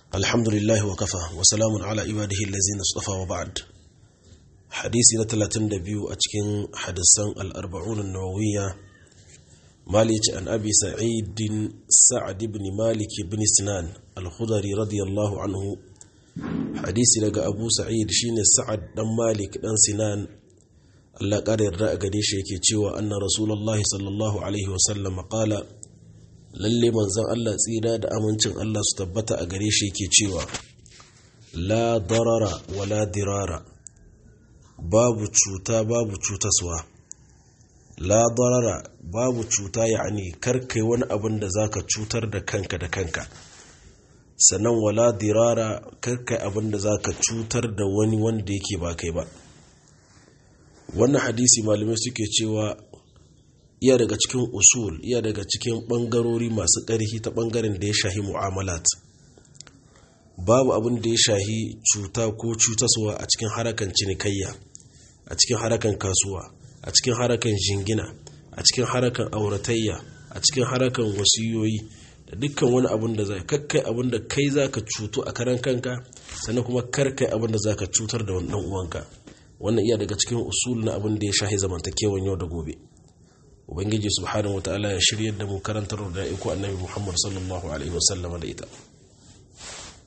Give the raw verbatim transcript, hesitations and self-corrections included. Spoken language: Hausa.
alhamdulillahi wa kafa wa salamun ala ibadihi allazina istafa wa ba'd. Hadisi na talatin da biyu a cikin hadisan al-arba'un an-nawawiyya, malik an abi sa'id sa'd ibn malik ibn sinan al-khudri radiyallahu anhu. Hadisi daga abu sa'id shine sa'ad dan malik dan sinan, Allah ƙara yarda a gare shi, yake cewa anna rasulullahi sallallahu alaihi wa sallam qala, lalle manzon Allah tsira da amincin Allah su tabbata a gare shi yake cewa la darara wala dirara, babu cuta babu cutaswa. La darara babu cuta, yani karkai wani abin da zaka cutar da kanka da kanka, sannan wala dirara karkai abin da zaka cutar da wani wanda yake ba kai ba. Wannan hadisi malamai suke cewa iya daga cikin usul, iya daga cikin bangarori masu ƙarfi ta bangaren da ya shahi mu'amalat. Babu abin da ya shahi cuta ko cutaswa a cikin harakan cinikayya, a cikin harakan kasuwa, a cikin harakan jingina, a cikin harakan auratayya, a cikin harakan wasiyoyi da dukkan wani abin da zai kakkai abin da kai zaka cutu a karan kanka, sannan kuma karkai abin da zaka cutar da wani dan uwanka. Wannan iya daga cikin usul na abin da ya shahi zamantakewan yau da gobe. Ubangiji subhanahu wataala ya shiryar da mu karantar da iko annabi Muhammad sallallahu alaihi wasallam da ita.